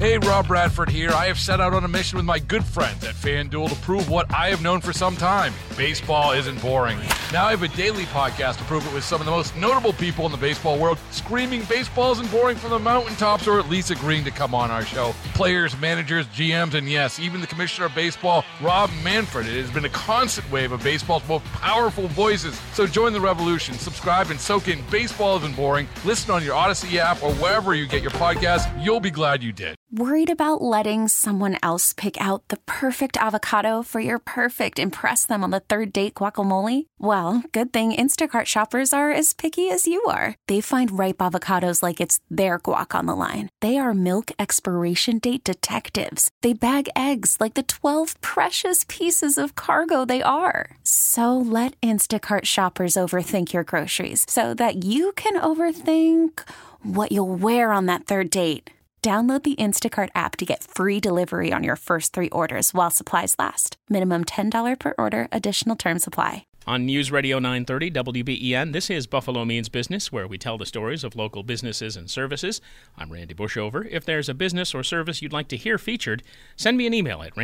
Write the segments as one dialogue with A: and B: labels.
A: Hey, Rob Bradford here. I have set out on a mission with my good friends at FanDuel to prove what I have known for some time. Baseball isn't boring. Now I have a daily podcast to prove it with some of the most notable people in the baseball world, screaming baseball isn't boring from the mountaintops, or at least agreeing to come on our show. Players, managers, GMs, and yes, even the commissioner of baseball, Rob Manfred. It has been a constant wave of baseball's most powerful voices. So join the revolution. Subscribe and soak in Baseball Isn't Boring. Listen on your Odyssey app or wherever you get your podcasts. You'll be glad you did.
B: Worried about letting someone else pick out the perfect avocado for your perfect impress them on the third date guacamole? Well, good thing Instacart shoppers are as picky as you are. They find ripe avocados like it's their guac on the line. They are milk expiration date detectives. They bag eggs like the 12 precious pieces of cargo they are. So let Instacart shoppers overthink your groceries so that you can overthink what you'll wear on that third date. Download the Instacart app to get free delivery on your first 3 orders while supplies last. Minimum $10 per order. Additional terms apply.
C: On News Radio 930 WBEN, this is Buffalo Means Business, where we tell the stories of local businesses and services. I'm Randy Bushover. If there's a business or service you'd like to hear featured, send me an email at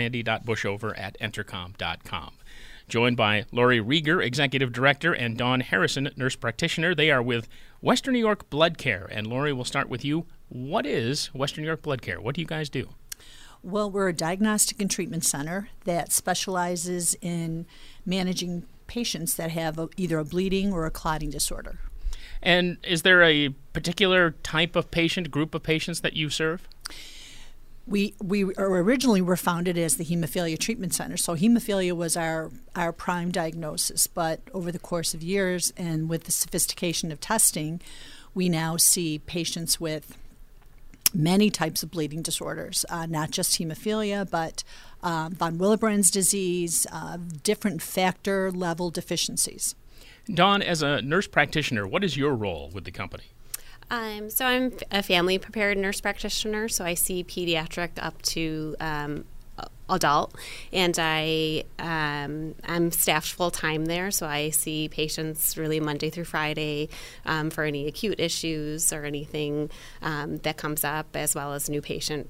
C: randy.bushover@entercom.com. Joined by Lori Rieger, Executive Director, and Dawn Harrison, Nurse Practitioner. They are with Western New York Blood Care. And Lori, we'll start with you. What is Western New York Blood Care? What do you guys do?
D: Well, we're a diagnostic and treatment center that specializes in managing patients that have either a bleeding or a clotting disorder.
C: And is there a particular type of patient, group of patients that you serve?
D: We originally were founded as the Hemophilia Treatment Center, so hemophilia was our prime diagnosis. But over the course of years and with the sophistication of testing, we now see patients with many types of bleeding disorders, not just hemophilia, but von Willebrand's disease, different factor level deficiencies.
C: Dawn, as a nurse practitioner, what is your role with the company?
E: So I'm a family prepared nurse practitioner, so I see pediatric up to adult, and I'm staffed full time there, so I see patients really Monday through Friday for any acute issues or anything that comes up, as well as new patients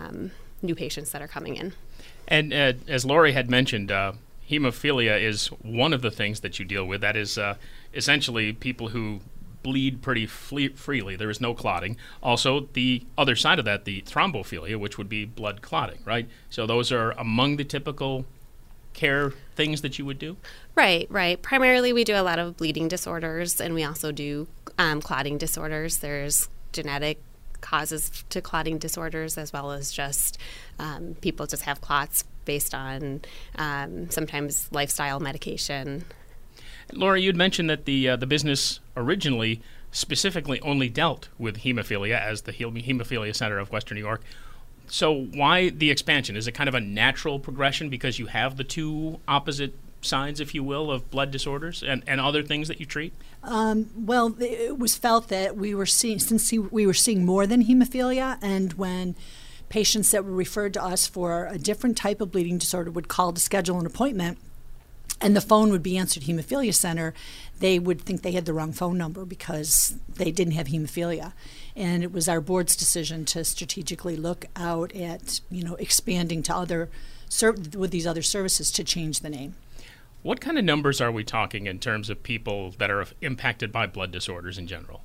E: that are coming in. And
C: as Lori had mentioned, hemophilia is one of the things that you deal with. That is essentially people who bleed pretty freely. There is no clotting. Also, the other side of that, the thrombophilia, which would be blood clotting, right? So those are among the typical care things that you would do?
E: Right. Primarily, we do a lot of bleeding disorders, and we also do clotting disorders. There's genetic causes to clotting disorders, as well as just people just have clots based on sometimes lifestyle medication.
C: Laura, you'd mentioned that the business originally specifically only dealt with hemophilia as the Hemophilia Center of Western New York. So why the expansion? Is it kind of a natural progression because you have the two opposite sides, if you will, of blood disorders and other things that you treat?
D: Well, it was felt that we were seeing more than hemophilia, and when patients that were referred to us for a different type of bleeding disorder would call to schedule an appointment, and the phone would be answered Hemophilia Center, they would think they had the wrong phone number because they didn't have hemophilia. And it was our board's decision to strategically look out at, expanding to with these other services to change the name.
C: What kind of numbers are we talking in terms of people that are impacted by blood disorders in general?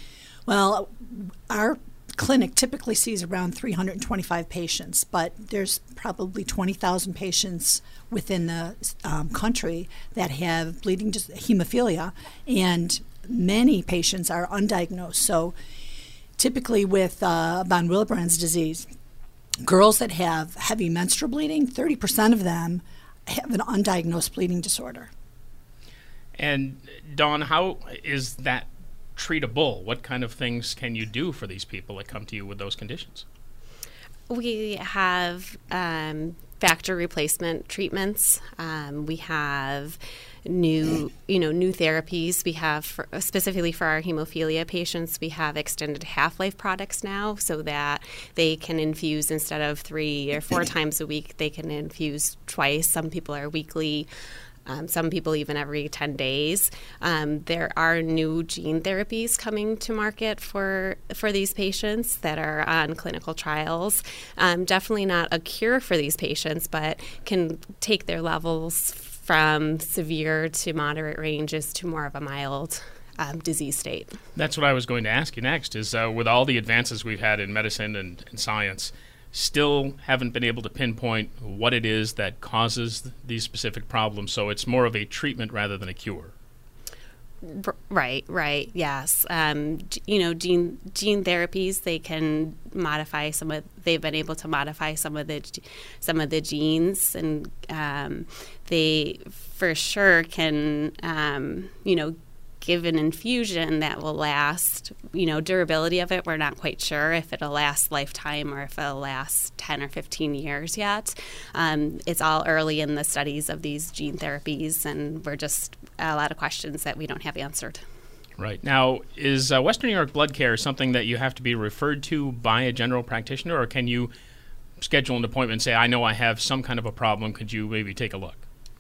D: Well, our clinic typically sees around 325 patients, but there's probably 20,000 patients within the country that have bleeding hemophilia, and many patients are undiagnosed. So typically with von Willebrand's disease, girls that have heavy menstrual bleeding, 30% of them have an undiagnosed bleeding disorder.
C: And Dawn, how is that treatable? What kind of things can you do for these people that come to you with those conditions?
E: We have factor replacement treatments. We have new therapies. We have specifically for our hemophilia patients, we have extended half-life products now, so that they can infuse instead of 3 or 4 times a week. They can infuse twice. Some people are weekly. some people even every 10 days. There are new gene therapies coming to market for these patients that are on clinical trials. Definitely not a cure for these patients, but can take their levels from severe to moderate ranges to more of a mild disease state.
C: That's what I was going to ask you next, is with all the advances we've had in medicine and science, still haven't been able to pinpoint what it is that causes these specific problems, so it's more of a treatment rather than a cure.
E: Right, yes. Gene therapies, they can modify they've been able to modify some of the genes, and they for sure can, give an infusion that will last. Durability of it, we're not quite sure if it'll last lifetime or if it'll last 10 or 15 years yet. It's all early in the studies of these gene therapies, and we're just a lot of questions that we don't have answered.
C: Right. Now, is Western New York Blood Care something that you have to be referred to by a general practitioner, or can you schedule an appointment and say, I know I have some kind of a problem, could you maybe take a look?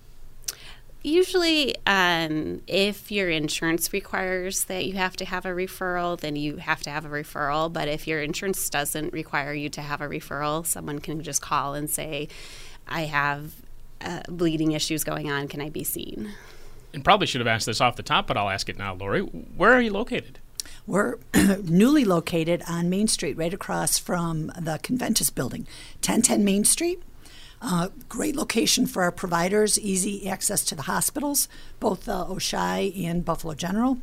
E: Usually, if your insurance requires that you have to have a referral, then you have to have a referral. But if your insurance doesn't require you to have a referral, someone can just call and say, I have bleeding issues going on, can I be seen?
C: And probably should have asked this off the top, but I'll ask it now, Lori. Where are you located?
D: We're newly located on Main Street, right across from the Conventus building, 1010 Main Street. Great location for our providers, easy access to the hospitals, both Oishei and Buffalo General,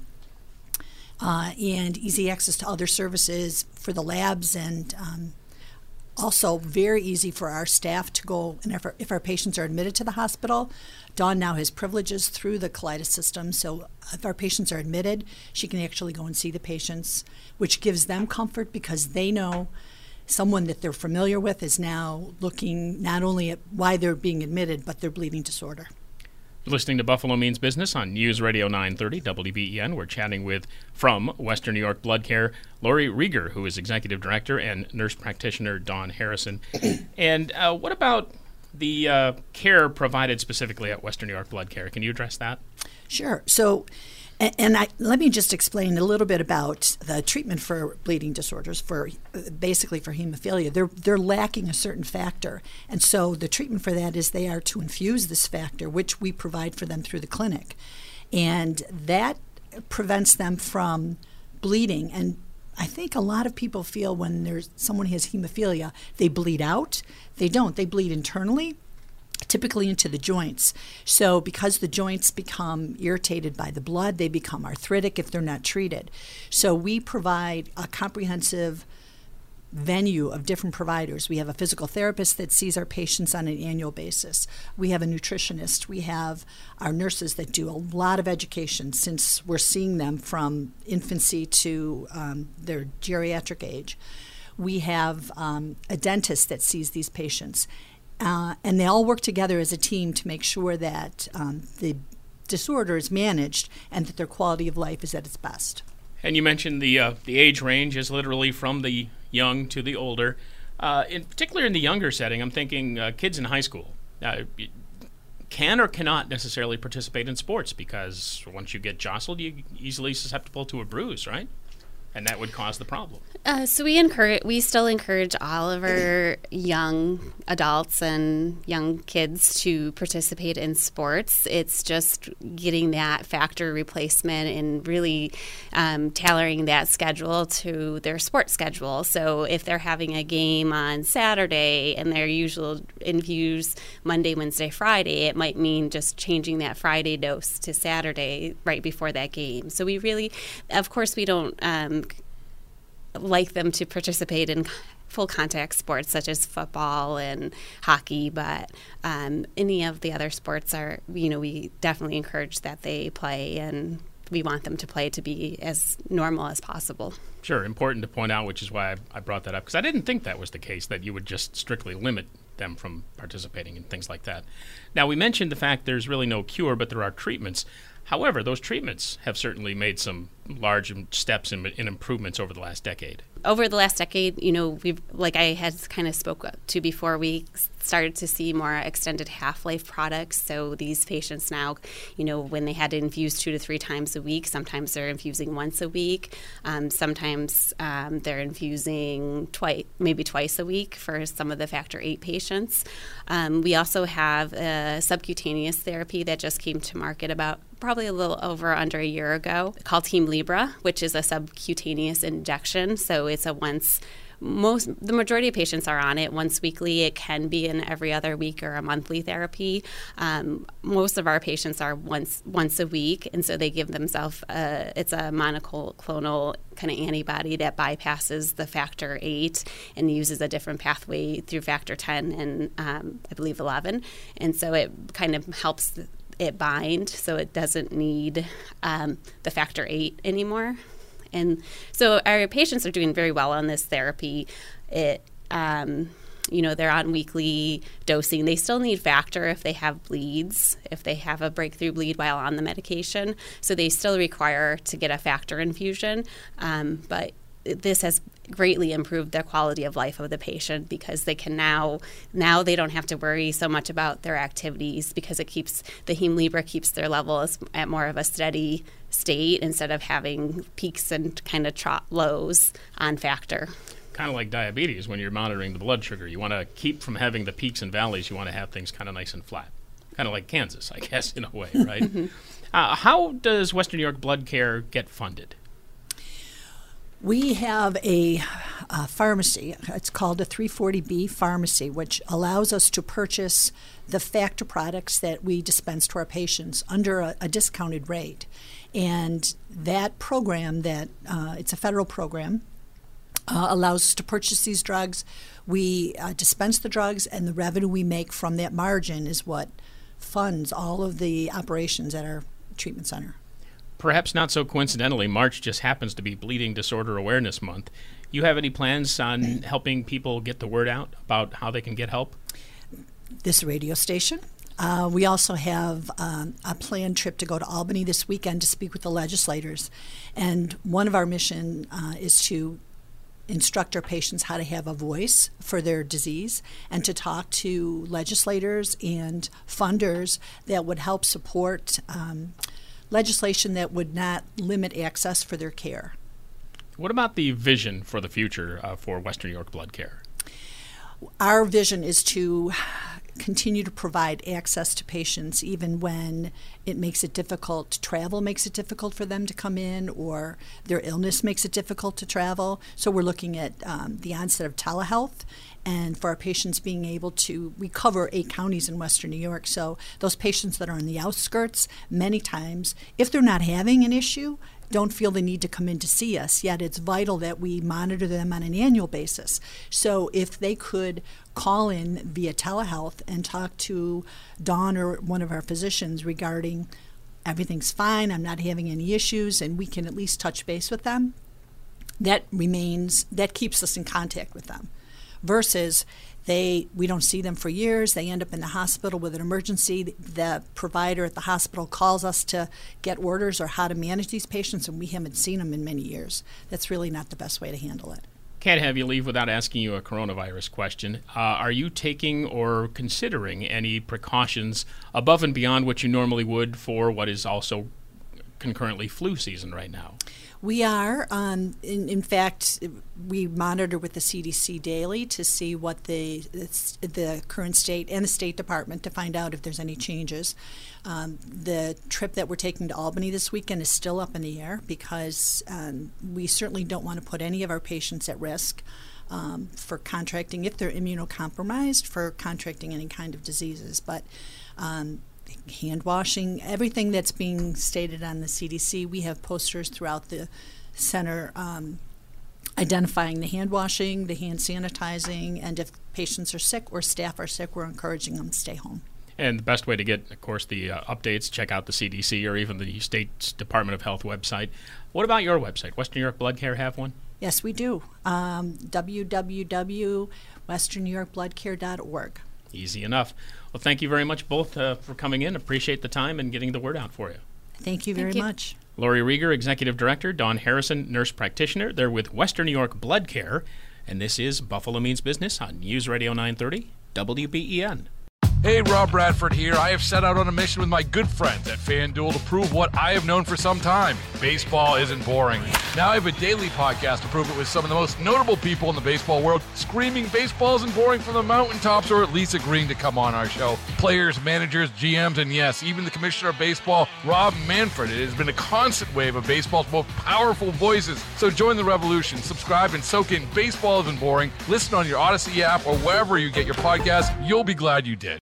D: and easy access to other services for the labs, and also very easy for our staff to go, and if our patients are admitted to the hospital, Dawn now has privileges through the Callidus system, so if our patients are admitted, she can actually go and see the patients, which gives them comfort because they know someone that they're familiar with is now looking not only at why they're being admitted, but their bleeding disorder.
C: You're listening to Buffalo Means Business on News Radio 930 WBEN. We're chatting with, from Western New York Blood Care, Lori Rieger, who is Executive Director, and nurse practitioner Dawn Harrison. And what about the care provided specifically at Western New York Blood Care? Can you address that?
D: Sure. So, let me just explain a little bit about the treatment for bleeding disorders, basically for hemophilia. They're lacking a certain factor, and so the treatment for that is they are to infuse this factor, which we provide for them through the clinic, and that prevents them from bleeding. And I think a lot of people feel when there's someone who has hemophilia, they bleed out. They don't. They bleed internally, typically into the joints. So because the joints become irritated by the blood, they become arthritic if they're not treated. So we provide a comprehensive venue of different providers. We have a physical therapist that sees our patients on an annual basis. We have a nutritionist. We have our nurses that do a lot of education since we're seeing them from infancy to their geriatric age. We have a dentist that sees these patients. And they all work together as a team to make sure that the disorder is managed and that their quality of life is at its best.
C: And you mentioned the age range is literally from the young to the older. In particular in the younger setting, I'm thinking kids in high school can or cannot necessarily participate in sports because once you get jostled, you're easily susceptible to a bruise, right? And that would cause the problem.
E: So we still encourage all of our young adults and young kids to participate in sports. It's just getting that factor replacement and really tailoring that schedule to their sports schedule. So if they're having a game on Saturday and their usual infuse Monday, Wednesday, Friday, it might mean just changing that Friday dose to Saturday right before that game. So we really, of course, we don't like them to participate in full contact sports such as football and hockey, but any of the other sports are, we definitely encourage that they play, and we want them to play to be as normal as possible.
C: Sure, important to point out, which is why I brought that up, because I didn't think that was the case, that you would just strictly limit them from participating in things like that. Now, we mentioned the fact there's really no cure, but there are treatments. However, those treatments have certainly made some large steps in improvements over the last decade.
E: over the last decade, we've, like I had kind of spoke to before, we started to see more extended half-life products. So these patients now, when they had to infuse 2 to 3 times a week, sometimes they're infusing once a week. Sometimes they're infusing maybe twice a week for some of the Factor VIII patients. We also have a subcutaneous therapy that just came to market about probably a little under a year ago, called Hemlibra, which is a subcutaneous injection. So it's the majority of patients are on it once weekly. It can be an every other week or a monthly therapy. Most of our patients are once a week, and so they give themselves it's a monoclonal kind of antibody that bypasses the Factor VIII and uses a different pathway through Factor 10 and I believe 11, and so it kind of helps it bind, so it doesn't need the Factor VIII anymore. And so our patients are doing very well on this therapy. They're on weekly dosing. They still need factor if they have bleeds, if they have a breakthrough bleed while on the medication. So they still require to get a factor infusion. But this has greatly improved the quality of life of the patient, because they can now they don't have to worry so much about their activities, because the Hemlibra keeps their levels at more of a steady state instead of having peaks and kind of lows on factor.
C: Kind of like diabetes, when you're monitoring the blood sugar, you want to keep from having the peaks and valleys. You want to have things kind of nice and flat, kind of like Kansas, I guess, in a way, right? How does Western New York Blood Care get funded?
D: We have a pharmacy. It's called a 340B pharmacy, which allows us to purchase the factor products that we dispense to our patients under a discounted rate. And that program, it's a federal program, allows us to purchase these drugs. We dispense the drugs, and the revenue we make from that margin is what funds all of the operations at our treatment center.
C: Perhaps not so coincidentally, March just happens to be Bleeding Disorder Awareness Month. You have any plans on helping people get the word out about how they can get help?
D: This radio station. We also have a planned trip to go to Albany this weekend to speak with the legislators. And one of our mission is to instruct our patients how to have a voice for their disease, and to talk to legislators and funders that would help support legislation that would not limit access for their care.
C: What about the vision for the future for Western New York Blood Care?
D: Our vision is to continue to provide access to patients even when it makes it difficult. Travel makes it difficult for them to come in, or their illness makes it difficult to travel. So we're looking at the onset of telehealth, and for our patients being able to, we cover 8 counties in Western New York, so those patients that are on the outskirts, many times, if they're not having an issue, don't feel the need to come in to see us, yet it's vital that we monitor them on an annual basis. So if they could call in via telehealth and talk to Dawn or one of our physicians regarding everything's fine, I'm not having any issues, and we can at least touch base with them, that keeps us in contact with them. Versus we don't see them for years. They end up in the hospital with an emergency. The provider at the hospital calls us to get orders or how to manage these patients, and we haven't seen them in many years. That's really not the best way to handle it.
C: Can't have you leave without asking you a coronavirus question. Are you taking or considering any precautions above and beyond what you normally would for what is also concurrently flu season right now?
D: We are. In fact, we monitor with the CDC daily to see what the current state and the State Department to find out if there's any changes. The trip that we're taking to Albany this weekend is still up in the air because we certainly don't want to put any of our patients at risk for contracting, if they're immunocompromised, for contracting any kind of diseases. But hand washing, everything that's being stated on the CDC, we have posters throughout the center identifying the hand washing, the hand sanitizing, and if patients are sick or staff are sick, we're encouraging them to stay home.
C: And the best way to get, of course, the updates, check out the CDC or even the State's Department of Health website. What about your website? Western New York Blood Care have one?
D: Yes, we do. www.westernnewyorkbloodcare.org.
C: Easy enough. Well, thank you very much both for coming in. Appreciate the time and getting the word out for you.
D: Thank you very much.
C: Lori Rieger, Executive Director, Dawn Harrison, Nurse Practitioner. They're with Western New York Blood Care, and this is Buffalo Means Business on News Radio 930 WBEN.
A: Hey, Rob Bradford here. I have set out on a mission with my good friends at FanDuel to prove what I have known for some time. Baseball isn't boring. Now I have a daily podcast to prove it with some of the most notable people in the baseball world, screaming baseball isn't boring from the mountaintops, or at least agreeing to come on our show. Players, managers, GMs, and yes, even the Commissioner of Baseball, Rob Manfred. It has been a constant wave of baseball's most powerful voices. So join the revolution. Subscribe and soak in Baseball Isn't Boring. Listen on your Odyssey app or wherever you get your podcasts. You'll be glad you did.